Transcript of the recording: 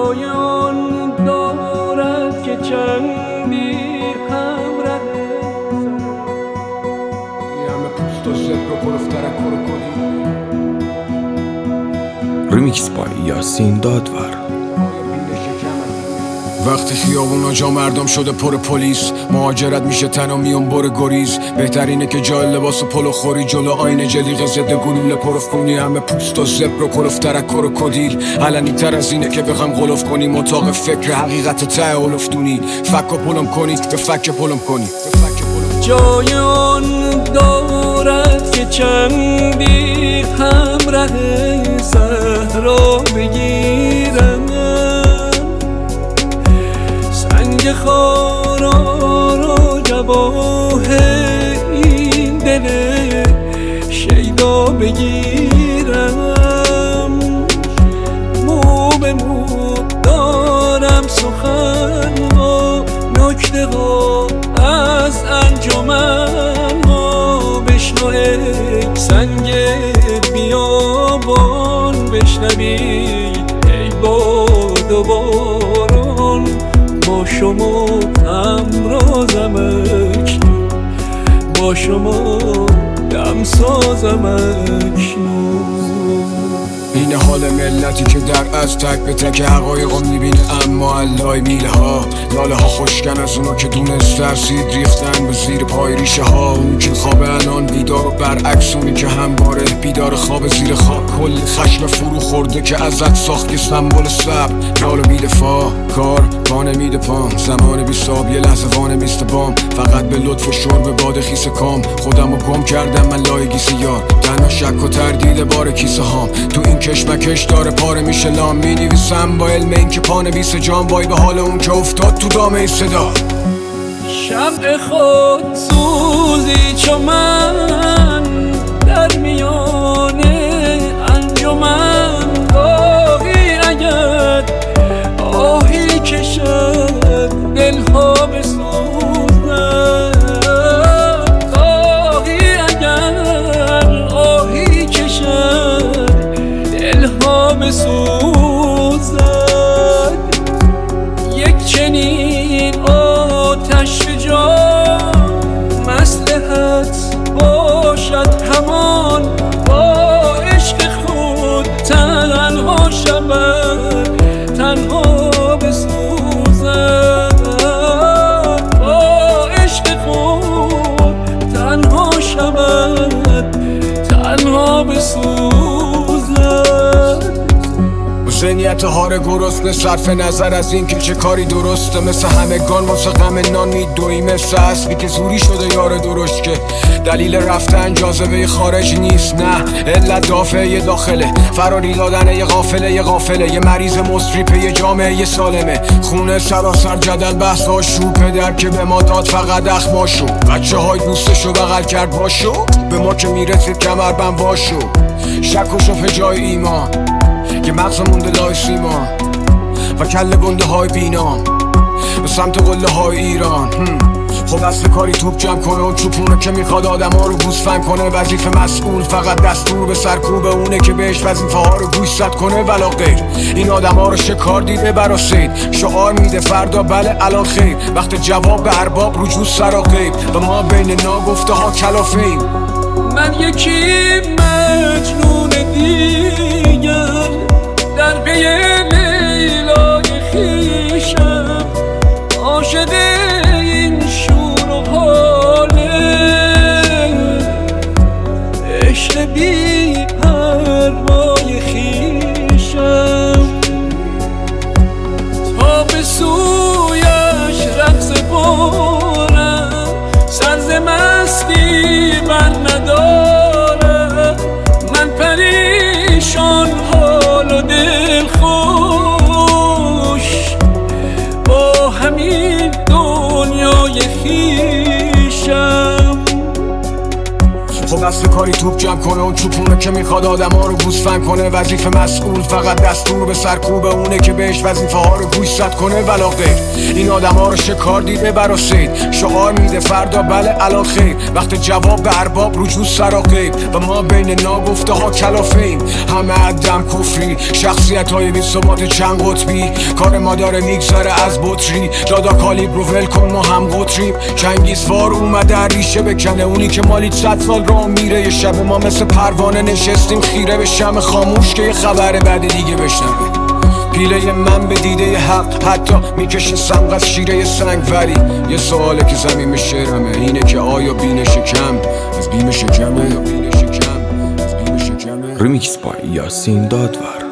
جای آن دارد که چندی همراه همه پوست و زبر و پرفتر کروکودیل. ریمیکس بای یاسین دادور. وقتی خیابونا جا مردم شده پر پلیس، مهاجرت میشه تنها میون بر گریز. بهترینه که جای لباس و پلو خوری جلو آینه جلیقه ضد گلوله پرفونی. همه پوست و زبر و کلفترک کروکودیل. علنی تر از اینه که بخوام غلف کنیم اتاق فکر حقیقت ته اولفتونی. فک و پلم کنی به فک پلم کنی. جای آن دارد که چندی همراه صحرا بگیرم، سنگ خارا را جواه این دل شیدا بگیرم. مو به مو دارم سخن و نکته ها از انجمن ها. بشنو ای سنگ بیابان، بشنوید ای باد و باران. با شما همرازم اکنون، با شما دم سازم اکنون. این حال ملتی که در از تک به تک حقایقو میبینه، اما علای میله ها لاله ها خوشگن از اونا که دونست ترسید ریختن به زیر پای ریشه ها. اون که خوابه الان بیدار و برعکس اونی که همواره بیدار خواب زیر خاک. کل خشم فرو خورده که ازت ساخت یه سمبل صبر. نال و بیدفاع کار پا نمیده پام، زمان بیستاب یه لحظه وانمیسته بام. فقط به لطف و شرب باد خیس کام خودم رو گم کردم من لای گیسه یار. تنها شک و تردید بار کیسه هام تو این کشمکش داره پاره میشه لام. می نویسم با علم این که پا نویس جام، وای به حال اون که افتاد تو دامه صدا. شمع خود سوزی چو من در میان انجمن. گاهی اگر آهی کشد دلها بسوزد، گاهی اگر آهی کشد دلها بسوزد. یک چنین آتش جان مصلحت باشد همان. با عشق خود تنها شود تنها بسوزد. با عشق خود تنها شود تنها بسوزد. ذهنیت هار گرسنه صرف نظر از این که چه کاری درسته. مثل همگان واسه غم نان میدویم، مثل اسبی که زوری شده یار درشت که دلیل رفتن جاذبه خارج نیست. نه علت دافعه داخله، فراری دادن یه قافله یه مریض مصریپه یه جامعه سالمه. خونه سراسر جدل بحث هاشو، پدر که به ما داد فقط اخماشو. بچه های دوستشو بغل کرد باشو، به ما که میرسید کمربند واشو. شک و شبه جای ایمان، که مغز مونده لای سیمان و کل گنده های بینام به سمت قله های ایران. خب اصل کاری توپ جمع کنه و چوپونه که میخواد آدم ها رو گوسفند کنه. وظیفه مسئول فقط دستور به سرکوب اونه که بهش وظیفه ها رو گوشزد کنه ولا غیر. این آدم ها رو شکار دیده براسید، شعار میده فردا بله الان خیر. وقت جواب به ارباب رجوع سرا غیب و ما بین ناگفته ها کلافیم. من یکی مجنون دیگر در پی لیلای خویشم، عاشق این شور و حاله عشق بی پروای خویشم. تا به سویش رقص بارم سر ز مستی بر ندارم. من پریشان حال و دل خوش با همین دنیای خویشم. خب دست کاری توپ جمع کنه، اون چوپونه که میخواد آدم ها رو گوسفند کنه. وظیفه مسئول فقط دستور به سرکوب اونه که بهش وظیفه ها رو گوشزد کنه. ولا غیر این آدم ها رو شکار دیده براسید، شعار میده فردا بله الان خیر. وقت جواب به ارباب رجوع سرا غیب و ما بین ناگفته ها کلافیم. همه عدم کفری، شخصیت های بی ثبات چند قطبی. کار ما داره میگذره از بطری، دادا کالیبر رو ول کن ما هم قطریم. چنگیزوار اومده ریشه بکنه، اونی که مالی 100 سال راه میره. یه شب ما مثل پروانه نشستیم خیره به شمع خاموش که یه خبر بعد دیگه بشنوه. پیله من به دیده حق حتی میکشه سمق از شیره سنگ. ولی یه سواله که زمین شعرمه، اینه که آیا بینش کم از بیم شکمه یا بینش کم از بیم شکمه. ریمیکس بای یاسین دادور.